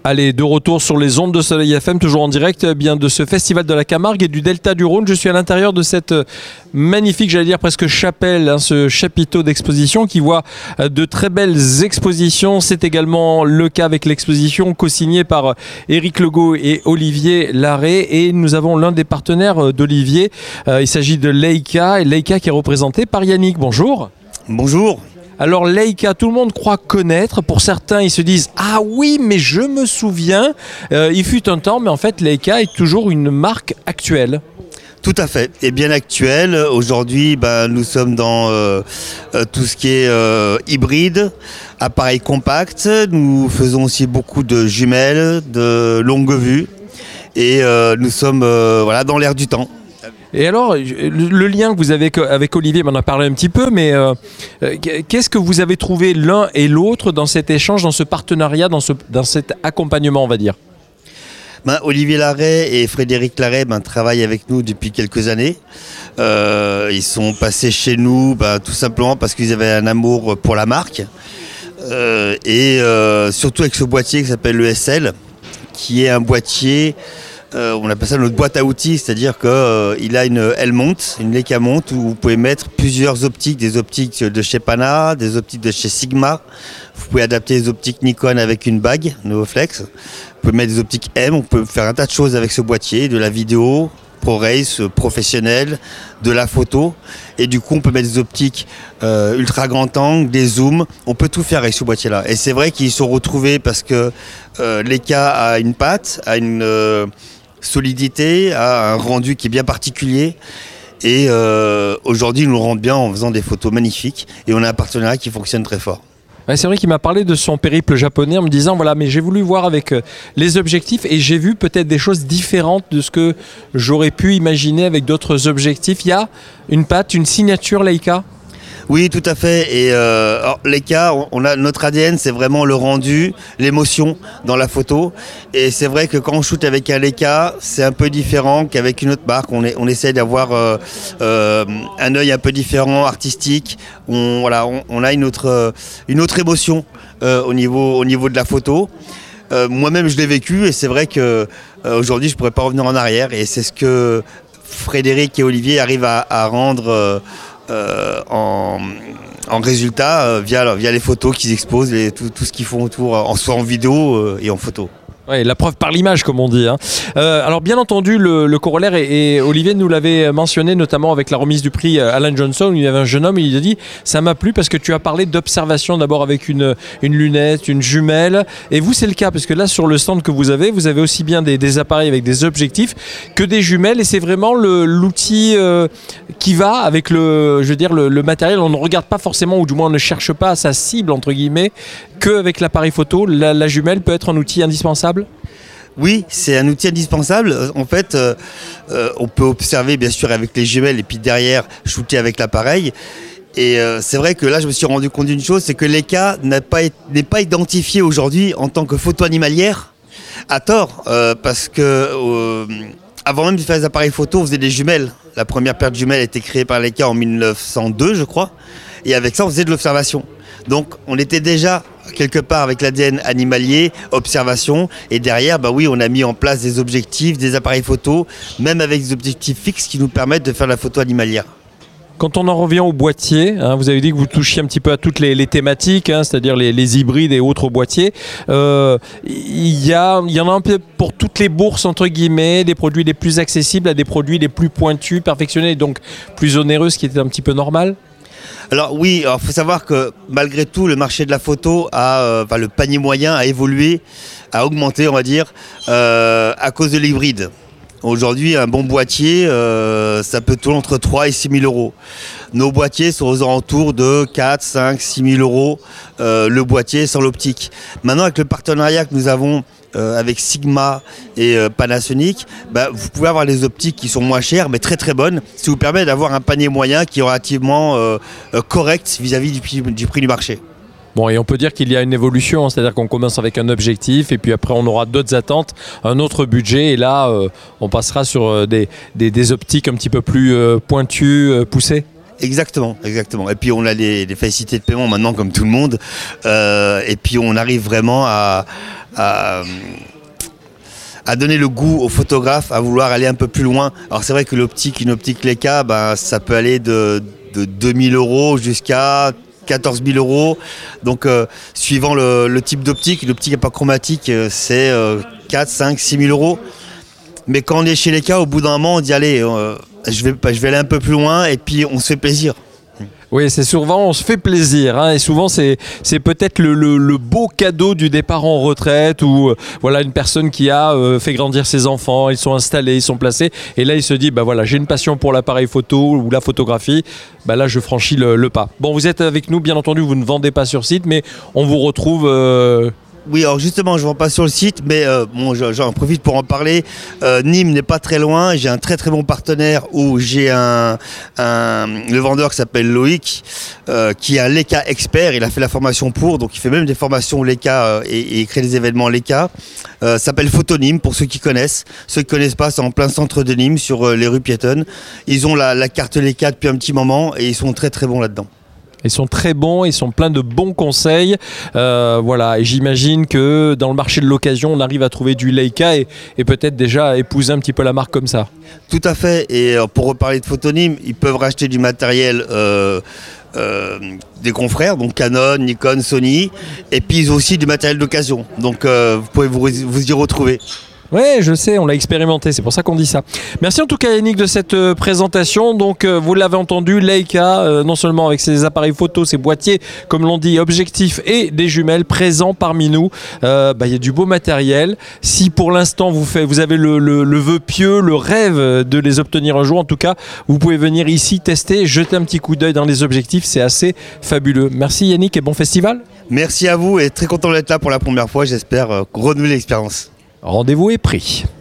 Allez, de retour sur les ondes de Soleil FM, toujours en direct bien de ce festival de la Camargue et du Delta du Rhône. Je suis à l'intérieur de cette magnifique, j'allais dire presque chapelle, ce chapiteau d'exposition qui voit de très belles expositions. C'est également le cas avec l'exposition co-signée par Éric Legault et Olivier Larrey. Et nous avons l'un des partenaires d'Olivier. Il s'agit de Leica, et Leica qui est représenté par Yannick. Bonjour. Bonjour. Alors Leica, tout le monde croit connaître. Pour certains, ils se disent « Ah oui, mais je me souviens, il fut un temps », mais en fait, Leica est toujours une marque actuelle. Tout à fait, et bien actuelle. Aujourd'hui, nous sommes dans tout ce qui est hybride, appareil compact. Nous faisons aussi beaucoup de jumelles, de longue vue, et nous sommes dans l'air du temps. Et alors, le lien que vous avez avec Olivier, on en a parlé un petit peu, mais qu'est-ce que vous avez trouvé l'un et l'autre dans cet échange, dans ce partenariat, dans cet accompagnement, on va dire ? Olivier Larrey et Frédéric Larrey travaillent avec nous depuis quelques années. Ils sont passés chez nous tout simplement parce qu'ils avaient un amour pour la marque. Et surtout avec ce boîtier qui s'appelle le SL, qui est un boîtier... on appelle ça notre boîte à outils, c'est-à-dire qu'il a une L-mount, une Leica mount où vous pouvez mettre plusieurs optiques, des optiques de chez Pana, des optiques de chez Sigma. Vous pouvez adapter les optiques Nikon avec une bague, Novoflex. Vous pouvez mettre des optiques M, on peut faire un tas de choses avec ce boîtier, de la vidéo, ProRes, professionnel, de la photo. Et du coup, on peut mettre des optiques ultra grand angle, des zooms. On peut tout faire avec ce boîtier-là. Et c'est vrai qu'ils sont retrouvés parce que Leica a une patte, a une... solidité, a un rendu qui est bien particulier et aujourd'hui ils nous le rendent bien en faisant des photos magnifiques et on a un partenariat qui fonctionne très fort. Ouais, c'est vrai qu'il m'a parlé de son périple japonais en me disant voilà, mais j'ai voulu voir avec les objectifs et j'ai vu peut-être des choses différentes de ce que j'aurais pu imaginer avec d'autres objectifs. Il y a une patte, une signature Leica ? Oui, tout à fait. Et Leica, on a notre ADN, c'est vraiment le rendu, l'émotion dans la photo. Et c'est vrai que quand on shoot avec un Leica, c'est un peu différent qu'avec une autre marque. On essaie d'avoir un œil un peu différent, artistique. On a une autre émotion au niveau de la photo. Moi-même, je l'ai vécu et c'est vrai que aujourd'hui, je pourrais pas revenir en arrière. Et c'est ce que Frédéric et Olivier arrivent à rendre. En résultat via les photos qu'ils exposent et tout ce qu'ils font autour, soit en vidéo et en photo. Ouais, la preuve par l'image, comme on dit. Alors, bien entendu, le corollaire, et Olivier nous l'avait mentionné, notamment avec la remise du prix Alan Johnson, où il y avait un jeune homme, il a dit « Ça m'a plu parce que tu as parlé d'observation d'abord avec une lunette, une jumelle. » Et vous, c'est le cas, parce que là, sur le stand que vous avez aussi bien des appareils avec des objectifs que des jumelles. Et c'est vraiment l'outil qui va avec le matériel. On ne regarde pas forcément, ou du moins on ne cherche pas sa cible, entre guillemets, qu'avec l'appareil photo. La jumelle peut être un outil indispensable. Oui, c'est un outil indispensable. En fait, on peut observer bien sûr avec les jumelles et puis derrière shooter avec l'appareil. Et c'est vrai que là, je me suis rendu compte d'une chose, c'est que Leica n'est pas identifié aujourd'hui en tant que photo animalière, à tort, parce que avant même de faire des appareils photo, on faisait des jumelles. La première paire de jumelles a été créée par Leica en 1902, je crois. Et avec ça, on faisait de l'observation. Donc, on était déjà quelque part avec l'ADN animalier, observation. Et derrière, on a mis en place des objectifs, des appareils photo, même avec des objectifs fixes qui nous permettent de faire la photo animalière. Quand on en revient au boîtier, vous avez dit que vous touchiez un petit peu à toutes les thématiques, c'est-à-dire les hybrides et autres boîtiers. Il y en a un peu pour toutes les bourses, entre guillemets, des produits les plus accessibles à des produits les plus pointus, perfectionnés, donc plus onéreux, ce qui était un petit peu normal. Alors oui, il faut savoir que malgré tout, le marché de la photo le panier moyen a évolué, a augmenté, on va dire, à cause de l'hybride. Aujourd'hui, un bon boîtier, ça peut tourner entre 3 et 6 000 euros. Nos boîtiers sont aux alentours de 4, 5, 6 000 euros, le boîtier sans l'optique. Maintenant, avec le partenariat que nous avons avec Sigma et Panasonic, vous pouvez avoir les optiques qui sont moins chères, mais très très bonnes, ce qui vous permet d'avoir un panier moyen qui est relativement correct vis-à-vis du prix du marché. Bon, et on peut dire qu'il y a une évolution, c'est-à-dire qu'on commence avec un objectif et puis après on aura d'autres attentes, un autre budget et là on passera sur des optiques un petit peu plus pointues, poussées. Exactement. Et puis on a des facilités de paiement maintenant comme tout le monde. Et puis on arrive vraiment à à donner le goût aux photographes à vouloir aller un peu plus loin. Alors c'est vrai que une optique Leica, ça peut aller de 2000 € jusqu'à 14 000 €. Donc suivant le type d'optique, une optique apachromatique, c'est 4, 5, 6 000 €. Mais quand on est chez Leica, au bout d'un moment, on dit allez, je vais aller un peu plus loin et puis on se fait plaisir. Oui, c'est souvent, on se fait plaisir, hein, et souvent c'est peut-être le beau cadeau du départ en retraite ou voilà une personne qui a fait grandir ses enfants, ils sont installés, ils sont placés, et là il se dit voilà, j'ai une passion pour l'appareil photo ou la photographie, là je franchis le pas. Bon, vous êtes avec nous, bien entendu, vous ne vendez pas sur site, mais on vous retrouve. Oui, alors justement, je ne vends pas sur le site, mais j'en profite pour en parler. Nîmes n'est pas très loin. J'ai un très très bon partenaire où j'ai le vendeur qui s'appelle Loïc, qui est un Leica expert. Il a fait la formation donc il fait même des formations Leica et il crée des événements Leica. Ça s'appelle Photo Nîmes pour ceux qui connaissent. Ceux qui ne connaissent pas, c'est en plein centre de Nîmes, sur les rues piétonnes. Ils ont la carte Leica depuis un petit moment et ils sont très très bons là-dedans. Ils sont très bons, ils sont pleins de bons conseils. Et j'imagine que dans le marché de l'occasion, on arrive à trouver du Leica et peut-être déjà épouser un petit peu la marque comme ça. Tout à fait. Et pour reparler de Photo Nîmes, ils peuvent racheter du matériel des confrères, donc Canon, Nikon, Sony. Et puis ils ont aussi du matériel d'occasion. Donc vous pouvez vous y retrouver. Oui, je sais, on l'a expérimenté, c'est pour ça qu'on dit ça. Merci en tout cas Yannick de cette présentation. Donc vous l'avez entendu, Leica, non seulement avec ses appareils photo, ses boîtiers, comme l'on dit, objectifs et des jumelles présents parmi nous. Y a du beau matériel. Si pour l'instant vous avez le vœu pieux, le rêve de les obtenir un jour, en tout cas, vous pouvez venir ici tester, jeter un petit coup d'œil dans les objectifs, c'est assez fabuleux. Merci Yannick et bon festival. Merci à vous et très content d'être là pour la première fois, j'espère renouveler l'expérience. Rendez-vous est pris.